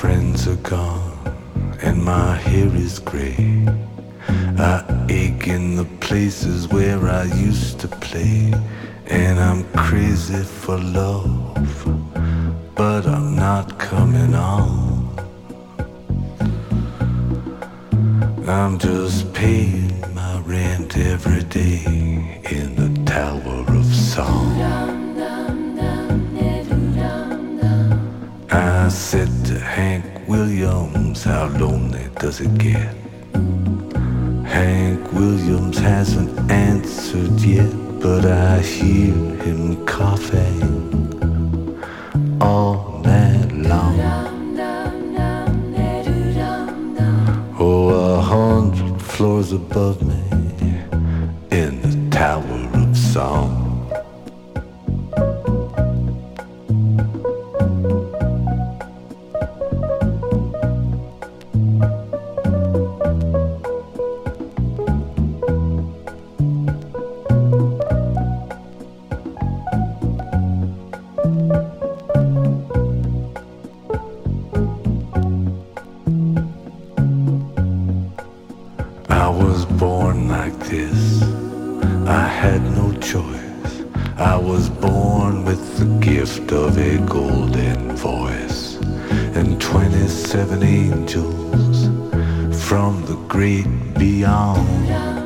friends are gone and my hair is gray. I ache in the places where I used to play. And I'm crazy for love, but I'm not coming on. I'm just paying my rent every day in the Tower of Song. I said to Hank Williams, how lonely does it get? Hank Williams hasn't answered yet, but I hear him coughing all night long. Oh, 100 floors above me in the Tower of Song. I was born like this, I had no choice. I was born with the gift of a golden voice and 27 angels from the great beyond.